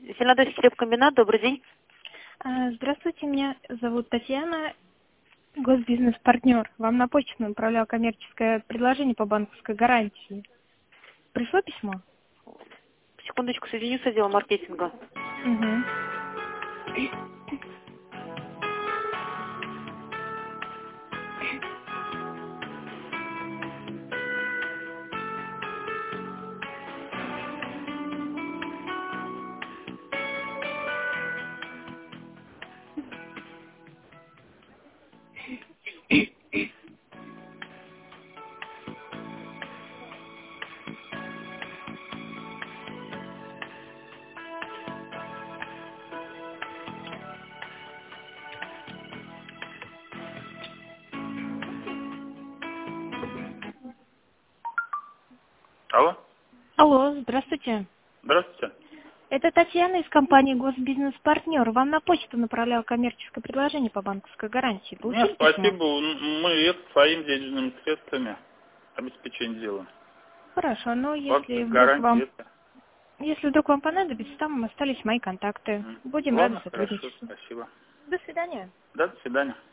Зеленодольский хлебкомбинат, добрый день. Здравствуйте, меня зовут Татьяна, госбизнес-партнер. Вам на почту направлял коммерческое предложение по банковской гарантии. Пришло письмо? Секундочку, соединю с отделом маркетинга. Угу. Алло, Алло, здравствуйте. здравствуйте. Это Татьяна из компании «Госбизнес-партнер». Вам на почту направлял коммерческое предложение по банковской гарантии. Получили Нет, письмо? спасибо. Мы это своими денежными средствами обеспечение делаем. Хорошо, но Банковская гарантия это. если вдруг вам понадобится, там остались мои контакты. Будем рады Ладно, хорошо, сотрудничеству. спасибо. До свидания. Да, до свидания.